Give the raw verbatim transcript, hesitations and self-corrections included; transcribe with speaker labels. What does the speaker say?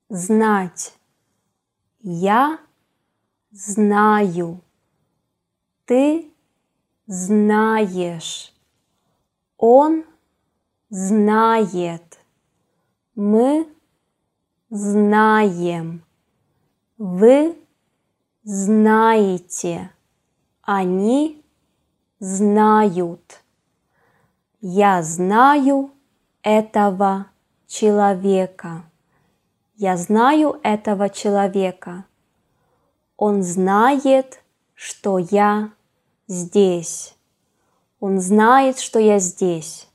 Speaker 1: знать. Я знаю. Ты знаешь. Он знает. Мы знаем. Вы знаете. Они знают. Я знаю этого человека. Я знаю этого человека. Он знает, что я здесь. Он знает, что я здесь.